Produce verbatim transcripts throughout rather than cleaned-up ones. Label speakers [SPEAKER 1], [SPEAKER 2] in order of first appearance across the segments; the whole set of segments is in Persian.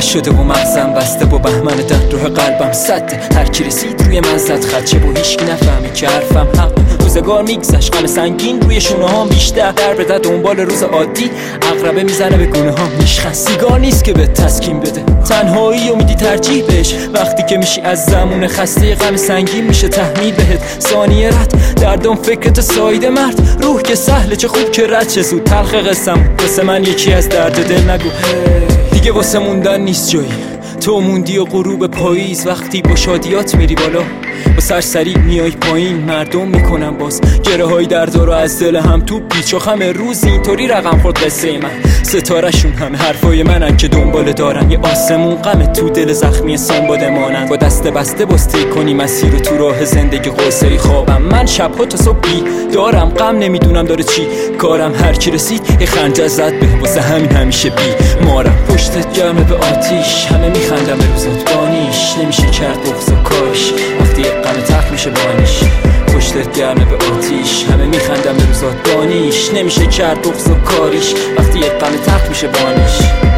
[SPEAKER 1] آتش شده و مغزم بسته با بهمن در راه قلبم صد. هر کی رسید روی من زد خدشه و هیچکی نفهمید که حرفم حق. روزگار میگذشت غم سنگین روی شونه هام بیشتر، در بده دنبال روز عادی عقربه میزنه به گونه هام میشخن. سیگار نیست که به تسکین بده، تنهایی و میدی ترجیح بهش. وقتی که میشی از زمون خسته غم سنگین میشه تحمیل بهت. ثانیه رد دردم فکرت سایده مرد، روح که سهله چه خوب که رد چه زود. تلخ قسم واسه من یکی از درد دل نگو دیگه، واسه موندن نیست جایی. تو موندی و غروب پاییز وقتی با شادیات میری بالا، با سرسری میای پایین. مردم میکنن باز گره های درد رو از دل هم تو پیچ و خم روز اینطوری رقم خورد قصه من. ستارشون همه حرفای منن که دنبال دارن یه آسمون غم تو دل زخمی سنباده مانن. با دست بسته بسته کنی مسیر تو راه زندگی قصه خوابم. من شبها تا صبح بی دارم غم نمیدونم داره چی کارم. هر کی رسید یه خنجر زد به واسه همین همیشه بی مارم. پشتت گرمه به آتیش همه میخندم به روزات بانیش. نمیشه کرد بغض و کاش وقتی غم تلخ میشه بانیش. پشتت گرمه به آتیش همه میخندم به روزات بانیش. نمیشه کرد بغض و کاریش وقتی یه غم تلخ میشه بانیش.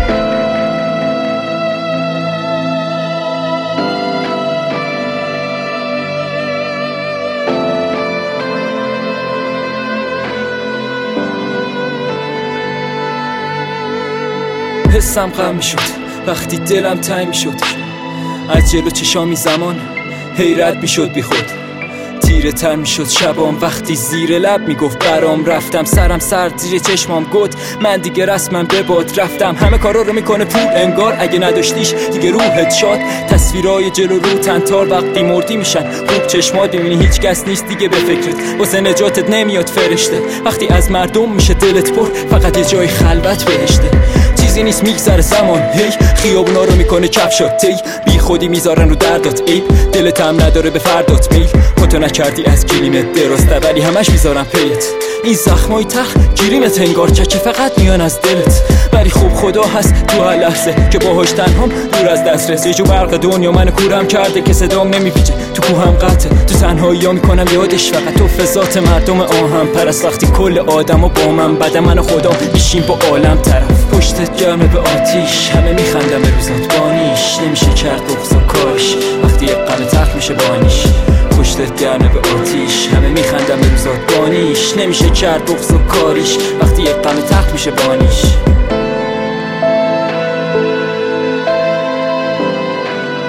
[SPEAKER 1] حسم غم میشد وقتی دلم تنگ میشد، از جلو چشامی زمان حیرت میشد بی خود. تیره تر میشد شبام وقتی زیر لب میگفت برام. رفتم سرم سرد زیر چشمام گفت من دیگه رسمم به باد رفتم. همه کارا رو میکنه پول انگار، اگه نداشتیش دیگه روحت شاد. تصویرای جلو رو تنتار وقتی مردی میشن خوب چشمات، میبینی هیچ کس نیست دیگه به فکرت. واسه نجاتت نمیاد فرشته وقتی از مردم میشه دلت پر، فقط یه جای خلوت بهشته. چیزی نیست میگذره زمان هی، خیابونا رو میکنه کفشات تی. بی خودی میذارن رو دردات عیب، دلت هم نداره به فردات میل. خودتو نکردی از گلیمت درسته ولی همش میذارن پیت. این زخمای تخ گیریمت انگار که فقط میان از دلت. ولی خوب خدا هست تو هر لحظه که باهاش تنهام دور از دسترس. یه جو برق دنیا من کورم کرده که صدام نمیپیچه، تو کوهم قطعه تو تنهایی ها میکنم یادش. فقط تو فضات مردم آهم پرست وقتی کل آدم و با من بده من خدا میشیم با عالم طرف. پشتت گرمه به آتیش همه میخندم به روزات بانیش. نمیشه کرد بغض و کاش وقتی یه غم تلخ میشه بانیش. پشتت گرمه به آتیش همه میخندم به روزات بانیش. نمیشه کرد بغض و کاریش وقتی یه غم تلخ میشه بانیش.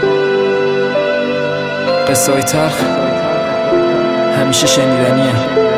[SPEAKER 1] قصه‌های تلخ همیشه شنیدنیه.